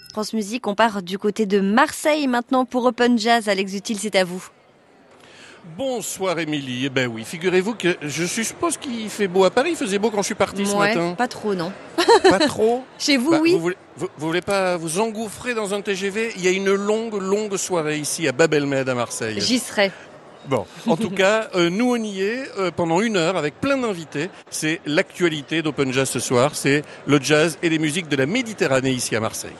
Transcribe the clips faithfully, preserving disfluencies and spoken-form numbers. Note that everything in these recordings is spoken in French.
France Musique, on part du côté de Marseille maintenant pour Open Jazz. Alex Dutil, c'est à vous. Bonsoir Émilie. Eh ben oui, figurez-vous que je suppose qu'il fait beau à Paris. Il faisait beau quand je suis parti ce ouais, matin. Pas trop, non. Pas trop. Chez vous, bah, oui. Vous voulez, vous, vous voulez pas vous engouffrer dans un T G V? Il y a une longue, longue soirée ici à Bab el-Med à Marseille. J'y serai. Bon, en tout cas, euh, nous on y est euh, pendant une heure avec plein d'invités. C'est l'actualité d'Open Jazz ce soir. C'est le jazz et les musiques de la Méditerranée ici à Marseille.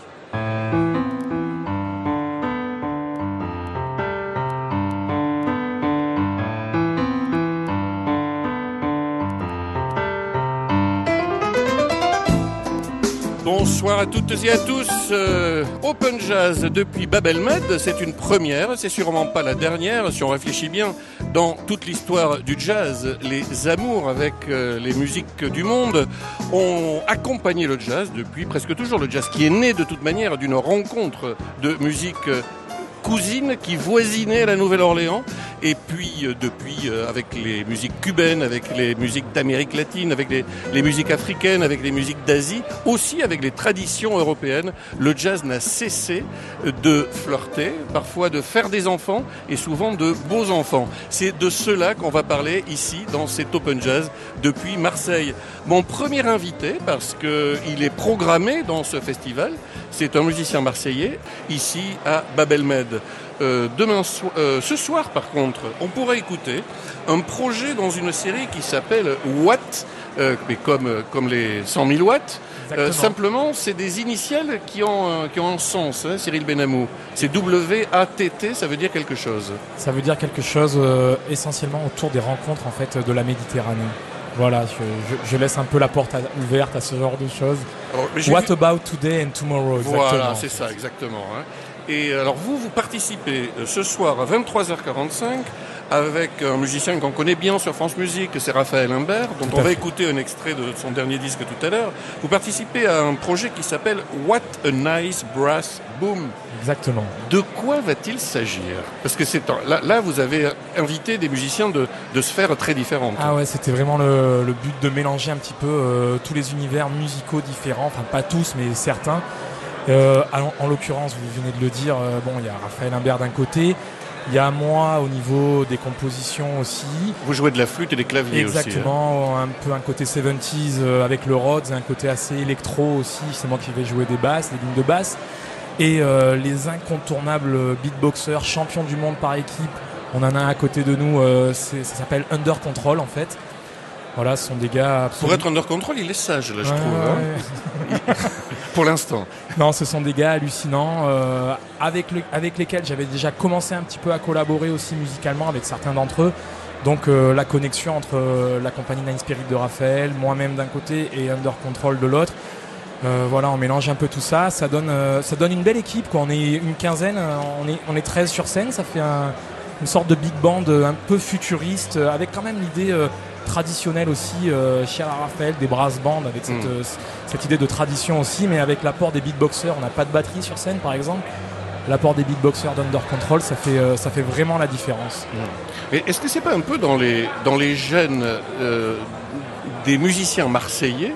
Bonsoir à toutes et à tous. Euh, Open Jazz depuis Bab el-Med, c'est une première, c'est sûrement pas la dernière. Si on réfléchit bien, dans toute l'histoire du jazz, les amours avec euh, les musiques du monde ont accompagné le jazz depuis presque toujours. Le jazz qui est né de toute manière d'une rencontre de musique euh, cousine qui voisinait la Nouvelle-Orléans, et puis euh, depuis euh, avec les musiques cubaines, avec les musiques d'Amérique latine, avec les, les musiques africaines, avec les musiques d'Asie, aussi avec les traditions européennes, le jazz n'a cessé de flirter, parfois de faire des enfants et souvent de beaux enfants. C'est de cela qu'on va parler ici dans cet Open Jazz depuis Marseille. Mon premier invité, parce qu'il est programmé dans ce festival, c'est un musicien marseillais ici à Bab el-Med. Euh, demain so- euh, ce soir, par contre, on pourrait écouter un projet dans une série qui s'appelle Watt, euh, mais comme, comme les cent mille watts. Euh, simplement, c'est des initiales qui ont, euh, qui ont un sens, hein, Cyril Benamou. C'est W A T T, ça veut dire quelque chose. Ça veut dire quelque chose euh, essentiellement autour des rencontres en fait, de la Méditerranée. Voilà, je, je, je laisse un peu la porte à, ouverte à ce genre de choses. Alors, What vu... about today and tomorrow, exactement. Voilà, c'est ça, exactement. Hein. Et alors vous, vous participez ce soir à vingt-trois heures quarante-cinq avec un musicien qu'on connaît bien sur France Musique, c'est Raphaël Imbert, dont tout on va fait. écouter un extrait de son dernier disque tout à l'heure. Vous participez à un projet qui s'appelle What a Nice Brass Boom. Exactement. De quoi va-t-il s'agir? Parce que c'est là, là, vous avez invité des musiciens de, de sphères très différentes. Ah ouais, c'était vraiment le, le but de mélanger un petit peu euh, tous les univers musicaux différents, enfin pas tous, mais certains. Euh, en, en l'occurrence, vous venez de le dire, euh, bon, il y a Raphaël Imbert d'un côté, il y a moi au niveau des compositions aussi. Vous jouez de la flûte et des claviers. Exactement, aussi. Hein. Un peu un côté soixante-dix euh, avec le Rhodes, un côté assez électro aussi, c'est moi qui vais jouer des basses, des lignes de basse. Et euh, les incontournables beatboxers, champions du monde par équipe, on en a un à côté de nous, euh, c'est, ça s'appelle Under Control en fait. Voilà, ce sont des gars... Absolument... Pour être Under Control, il est sage, là, je ouais, trouve. Ouais. Hein. Pour l'instant. Non, ce sont des gars hallucinants, euh, avec, le, avec lesquels j'avais déjà commencé un petit peu à collaborer aussi musicalement avec certains d'entre eux. Donc euh, la connexion entre euh, la compagnie Nine Spirit de Raphaël, moi-même d'un côté et Under Control de l'autre. Euh, voilà, on mélange un peu tout ça. Ça donne, euh, ça donne une belle équipe, quoi. On est une quinzaine, on est, on est treize sur scène. Ça fait un, une sorte de big band un peu futuriste, avec quand même l'idée... Euh, traditionnel aussi, euh, cher à Raphaël, des brass bands avec cette, mmh. euh, cette idée de tradition aussi, mais avec l'apport des beatboxers. On n'a pas de batterie sur scène par exemple. L'apport des beatboxers d'Under Control, ça fait, euh, ça fait vraiment la différence. Mmh. Mais est-ce que c'est pas un peu dans les, dans les gènes euh, des musiciens marseillais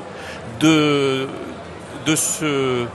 de, de se...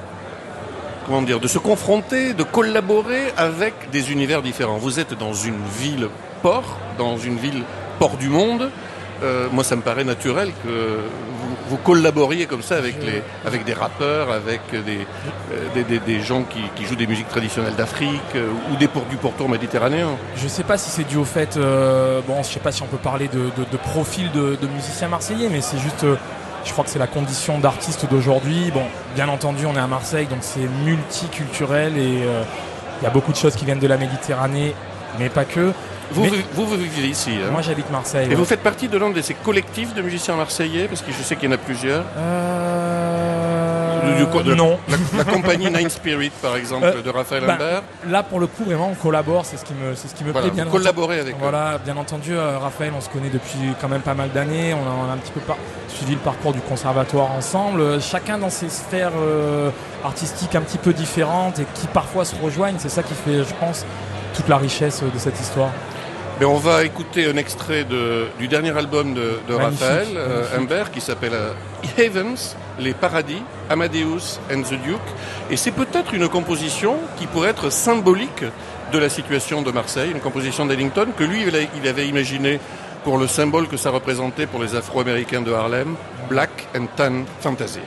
comment dire, de se confronter, de collaborer avec des univers différents? Vous êtes dans une ville port, dans une ville port du monde. Euh, moi, ça me paraît naturel que vous, vous collaboriez comme ça avec, les, avec des rappeurs, avec des, euh, des, des, des gens qui, qui jouent des musiques traditionnelles d'Afrique euh, ou des pour, du pourtour méditerranéen. Je sais pas si c'est dû au fait, euh, bon, je sais pas si on peut parler de, de, de profil de, de musiciens marseillais, mais c'est juste, euh, je crois que c'est la condition d'artiste d'aujourd'hui. Bon, bien entendu, on est à Marseille, donc c'est multiculturel et il euh, y a beaucoup de choses qui viennent de la Méditerranée, mais pas que. Vous, mais, vous, vous vivez ici. Hein. Moi, j'habite Marseille. Et ouais. Vous faites partie de l'un de ces collectifs de musiciens marseillais? Parce que je sais qu'il y en a plusieurs. Euh... Du, du, de, non. La, la compagnie Nine Spirit, par exemple, euh, de Raphaël bah, Imbert. Là, pour le coup, vraiment, on collabore. C'est ce qui me, c'est ce qui me voilà, plaît. Bien vous collaborez avec voilà, eux. Bien entendu, euh, Raphaël, on se connaît depuis quand même pas mal d'années. On a, on a un petit peu par... suivi le parcours du conservatoire ensemble. Chacun dans ses sphères euh, artistiques un petit peu différentes et qui parfois se rejoignent. C'est ça qui fait, je pense, toute la richesse de cette histoire. Mais on va écouter un extrait de, du dernier album de, de Raphaël euh, Imbert qui s'appelle euh, Heavens, les paradis. Amadeus and the Duke. Et c'est peut-être une composition qui pourrait être symbolique de la situation de Marseille, une composition d'Ellington que lui, il avait imaginé pour le symbole que ça représentait pour les Afro-Américains de Harlem, Black and Tan Fantasy.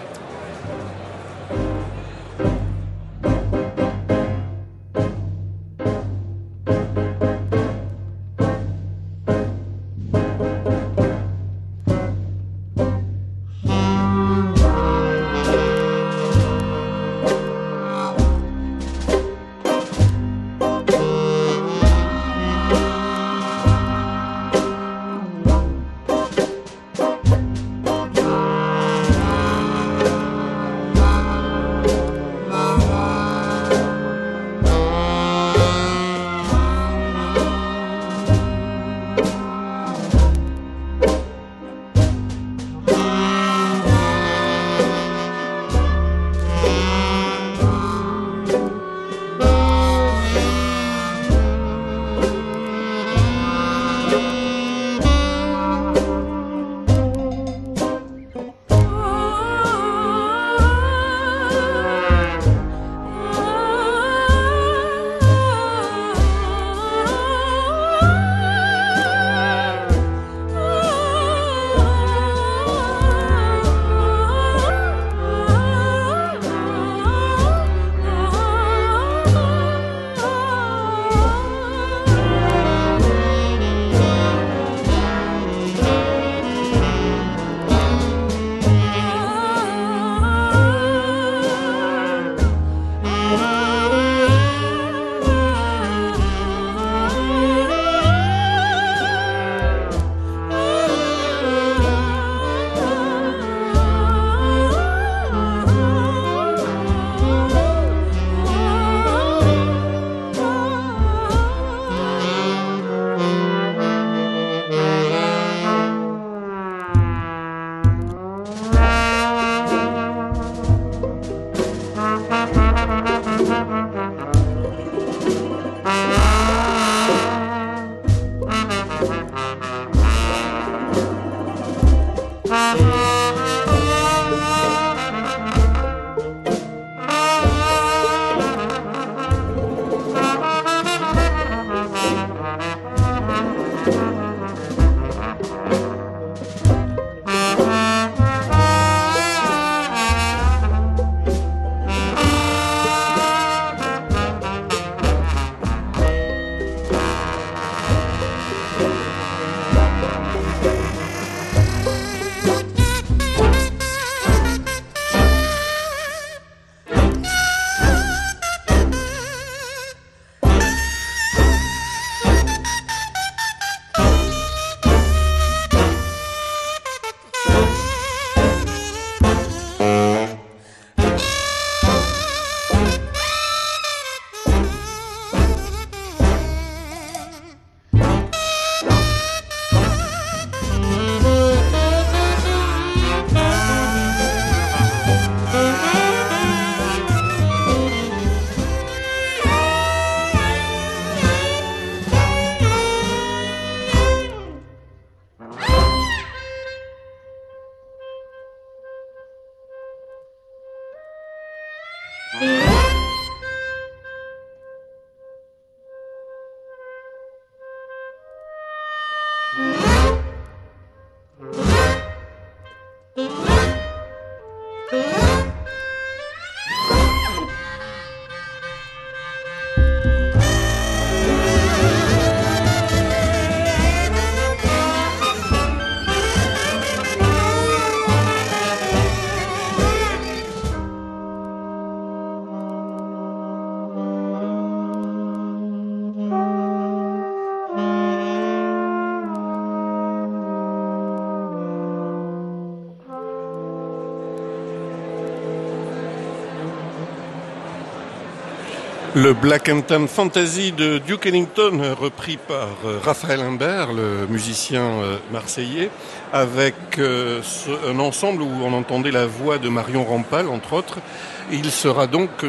Le Black and Tan Fantasy de Duke Ellington, repris par Raphaël Imbert, le musicien marseillais, avec un ensemble où on entendait la voix de Marion Rampal, entre autres. Il sera donc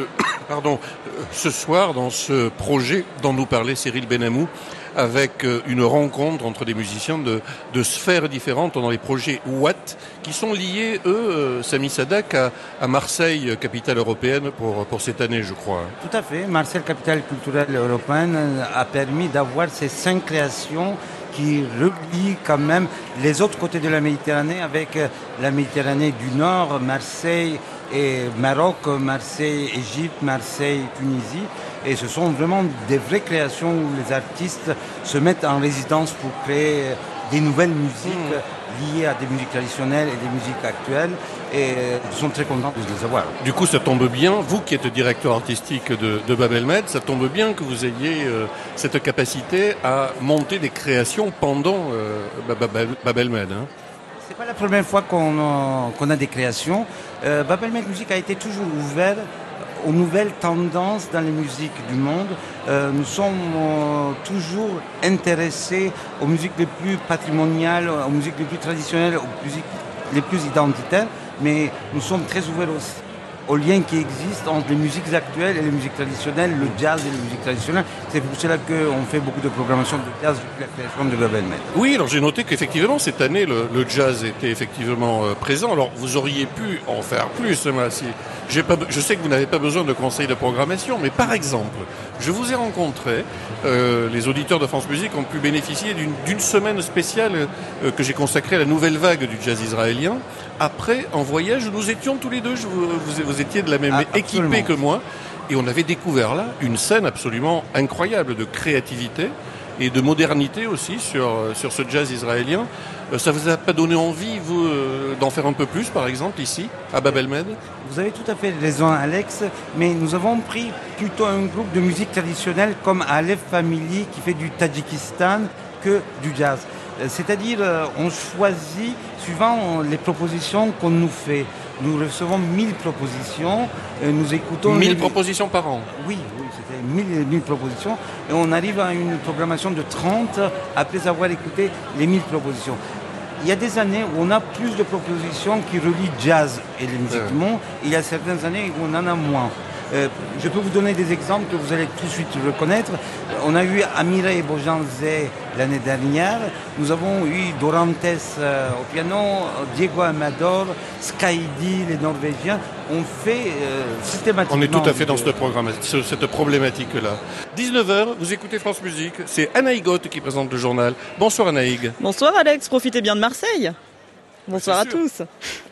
Pardon, ce soir, dans ce projet dont nous parlait Cyril Benamou, avec une rencontre entre des musiciens de, de sphères différentes dans les projets Watt, qui sont liés, eux, Sami Sadak, à, à Marseille, capitale européenne, pour, pour cette année, je crois. Tout à fait. Marseille, capitale culturelle européenne, a permis d'avoir ces cinq créations qui relient quand même les autres côtés de la Méditerranée avec la Méditerranée du Nord, Marseille et Maroc, Marseille, Égypte, Marseille, Tunisie. Et ce sont vraiment des vraies créations où les artistes se mettent en résidence pour créer des nouvelles musiques mmh. liées à des musiques traditionnelles et des musiques actuelles. Et ils sont très contents de les avoir. Du coup, ça tombe bien, vous qui êtes directeur artistique de, de Bab El Med, ça tombe bien que vous ayez euh, cette capacité à monter des créations pendant euh, Bab El Med. Hein. C'est pas la première fois qu'on a, qu'on a des créations. Euh, Bab El Med Musique a été toujours ouvert aux nouvelles tendances dans les musiques du monde. Euh, nous sommes euh, toujours intéressés aux musiques les plus patrimoniales, aux musiques les plus traditionnelles, aux musiques les plus identitaires, mais nous sommes très ouverts aussi aux liens qui existent entre les musiques actuelles et les musiques traditionnelles, le jazz et les musiques traditionnelles. C'est pour cela qu'on fait beaucoup de programmation de jazz depuis la création de Bab El Med. Oui, alors j'ai noté qu'effectivement, cette année, le, le jazz était effectivement euh, présent. Alors, vous auriez pu en faire plus, moi, si... J'ai pas, je sais que vous n'avez pas besoin de conseils de programmation, mais par exemple, je vous ai rencontré, euh, les auditeurs de France Musique ont pu bénéficier d'une, d'une semaine spéciale euh, que j'ai consacrée à la nouvelle vague du jazz israélien. Après, en voyage, nous étions tous les deux, je, vous, vous, vous étiez de la même ah, équipée que moi, et on avait découvert là une scène absolument incroyable de créativité et de modernité aussi sur, sur ce jazz israélien. Ça vous a pas donné envie, vous, d'en faire un peu plus, par exemple, ici, à Bab El Med ? Vous avez tout à fait raison, Alex, mais nous avons pris plutôt un groupe de musique traditionnelle comme Aleph Family qui fait du Tadjikistan que du jazz. C'est-à-dire, on choisit suivant les propositions qu'on nous fait. Nous recevons mille propositions, et nous écoutons... mille les... propositions par an ? Oui, oui, c'était mille, mille propositions. Et on arrive à une programmation de trente après avoir écouté les mille propositions. Il y a des années où on a plus de propositions qui relient jazz et les musiques du monde. Il y a certaines années où on en a moins. Euh, je peux vous donner des exemples que vous allez tout de suite reconnaître. On a eu Amira et Bojanze l'année dernière. Nous avons eu Dorantes euh, au piano, Diego Amador, Skaidi, les Norvégiens. On fait euh, systématiquement... On est tout à fait dans cette, programme, cette problématique-là. dix-neuf heures, vous écoutez France Musique. C'est Anaïg Goth qui présente le journal. Bonsoir Anaïg. Bonsoir Alex, profitez bien de Marseille. Bonsoir à tous.